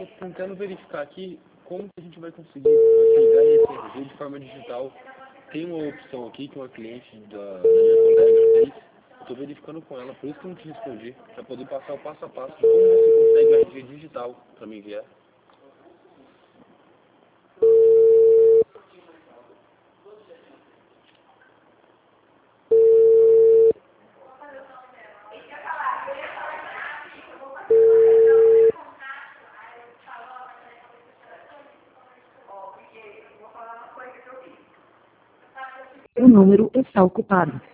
Estou tentando verificar aqui como que a gente vai conseguir pegar esse RG de forma digital. Tem uma opção aqui que uma cliente da minha colega fez. Eu estou verificando com ela, por isso que eu não te respondi, para poder passar o passo a passo de como você consegue o RG digital para me enviar. O número está ocupado.